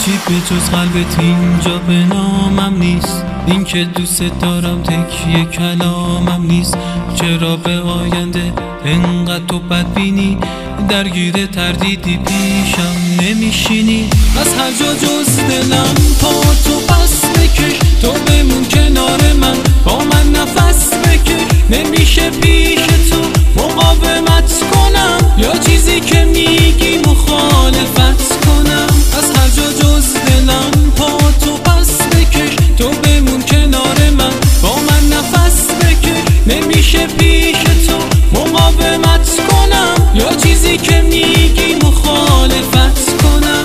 هیچی به جز قلبت اینجا به نامم نیست. این که دوست دارم تکیه کلامم نیست. چرا به آینده انقدر تو بدبینی؟ درگیر تردیدی پیشم نمیشینی. از هر جا جز دلم پا تو پس بکش. تو بمون کنار من، با من نفس بکش. نمیشه پیش تو مقاومت کنم، یا چیزی که میگی مخالفت کنم. از هر جا جز دلم پا تو پس بکش. تو بمون کنار من، با من نفس بکش. نمیشه پیش تو مقاومت کنم، یا چیزی که میگی مخالفت کنم.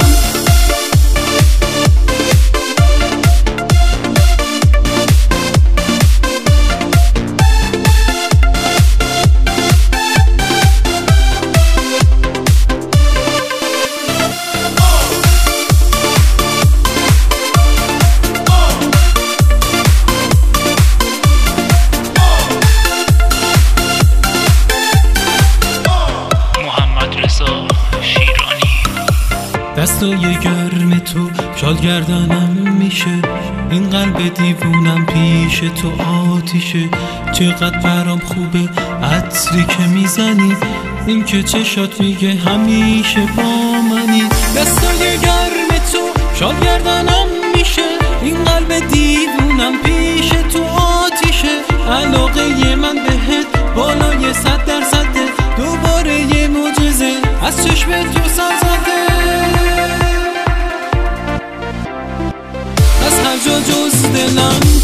دستای گرم تو شال گردنم میشه. این قلب دیوونم پیش تو آتیشه. چقدر برام خوبه عطری که میزنی. این که چشات میگه همیشه با منی. دستای گرم تو شال گردنم میشه. این قلب دیوونم پیش تو آتیشه. علاقه من بهت بالای 100%. دوباره یه معجزه از چشم تو سر زده. از هر جا جز دلم